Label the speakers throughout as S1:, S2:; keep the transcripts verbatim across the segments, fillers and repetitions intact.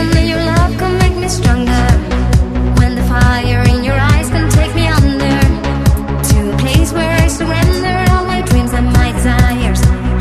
S1: only your love can make me stronger. When the fire in your eyes can take me under, to a place where I surrender all my dreams and my desires.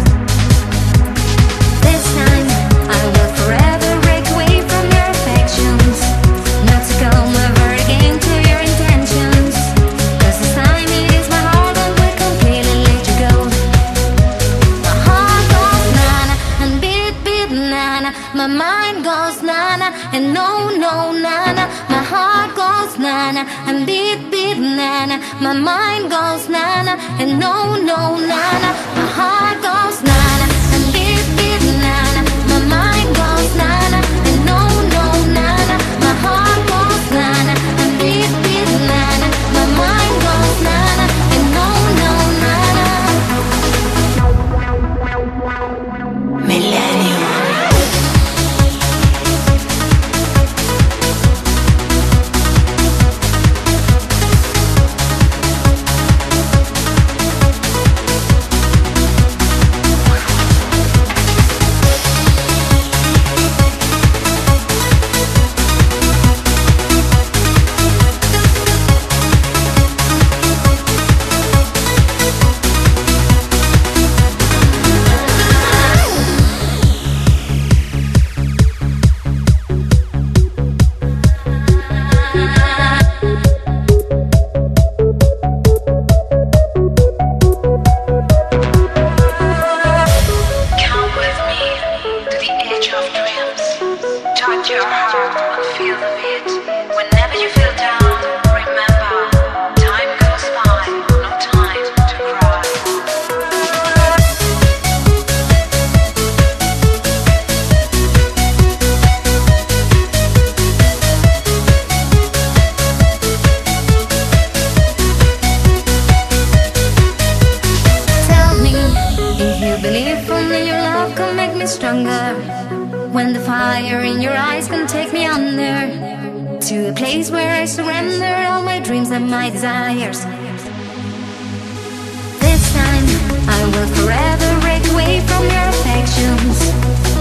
S1: This time I will forever break away from your affections, not to come ever again to your intentions. Cause this time it is my heart that will completely let you go. My heart goes na-na and beat beat na-na. My mind goes na-na and no no na-na. My heart goes na-na and beat beat na-na. My mind goes na-na and no no na-na. My heart goes na-na and beat beat na-na. My mind goes na-na and no no na-na. My heart goes na-na and beat beat na-na. My mind goes na-na and no no na-na. Millennium. When the fire in your eyes can take me under, to a place where I surrender all my dreams and my desires. This time I will forever break away from your affections,